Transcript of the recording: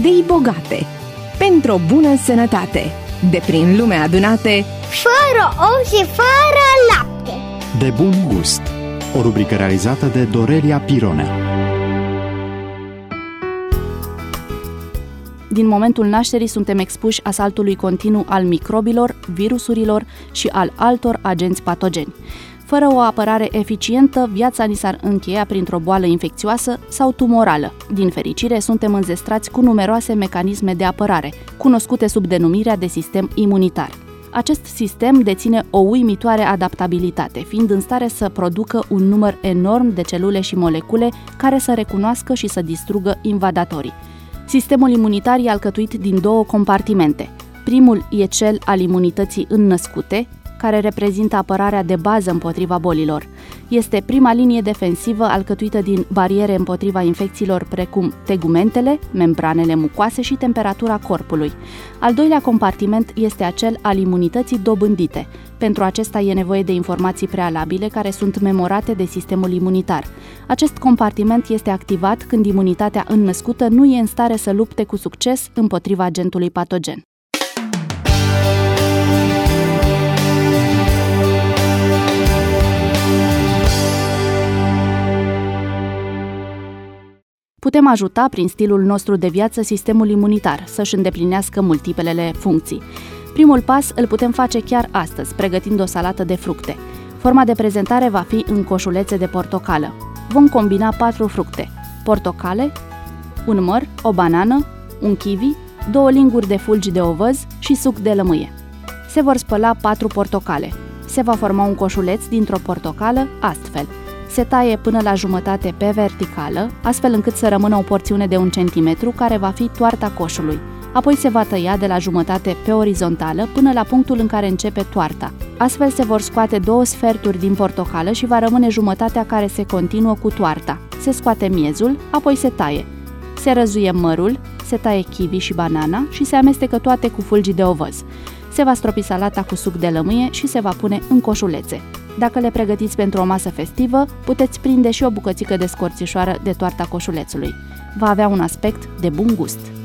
idei bogate, pentru o bună sănătate, de prin lume adunate, fără ou și fără lapte. De bun gust. O rubrică realizată de Dorelia Pirone. Din momentul nașterii suntem expuși asaltului continuu al microbilor, virusurilor și al altor agenți patogeni. Fără o apărare eficientă, viața ni s-ar încheia printr-o boală infecțioasă sau tumorală. Din fericire, suntem înzestrați cu numeroase mecanisme de apărare, cunoscute sub denumirea de sistem imunitar. Acest sistem deține o uimitoare adaptabilitate, fiind în stare să producă un număr enorm de celule și molecule care să recunoască și să distrugă invadatorii. Sistemul imunitar e alcătuit din două compartimente. Primul e cel al imunității înnăscute, care reprezintă apărarea de bază împotriva bolilor. Este prima linie defensivă alcătuită din bariere împotriva infecțiilor precum tegumentele, membranele mucoase și temperatura corpului. Al doilea compartiment este acel al imunității dobândite. Pentru acesta e nevoie de informații prealabile care sunt memorate de sistemul imunitar. Acest compartiment este activat când imunitatea înnăscută nu e în stare să lupte cu succes împotriva agentului patogen. Putem ajuta prin stilul nostru de viață sistemul imunitar să-și îndeplinească multiplele funcții. Primul pas îl putem face chiar astăzi, pregătind o salată de fructe. Forma de prezentare va fi în coșulețe de portocală. Vom combina 4 fructe: portocale, un măr, o banană, un kiwi, 2 linguri de fulgi de ovăz și suc de lămâie. Se vor spăla 4 portocale. Se va forma un coșuleț dintr-o portocală astfel. Se taie până la jumătate pe verticală, astfel încât să rămână o porțiune de 1 cm, care va fi toarta coșului. Apoi se va tăia de la jumătate pe orizontală până la punctul în care începe toarta. Astfel se vor scoate 2 sferturi din portocală și va rămâne jumătatea care se continuă cu toarta. Se scoate miezul, apoi se taie. Se răzuie mărul, se taie kiwi și banana și se amestecă toate cu fulgi de ovăz. Se va stropi salata cu suc de lămâie și se va pune în coșulețe. Dacă le pregătiți pentru o masă festivă, puteți prinde și o bucățică de scorțișoară de toarta coșulețului. Va avea un aspect de bun gust.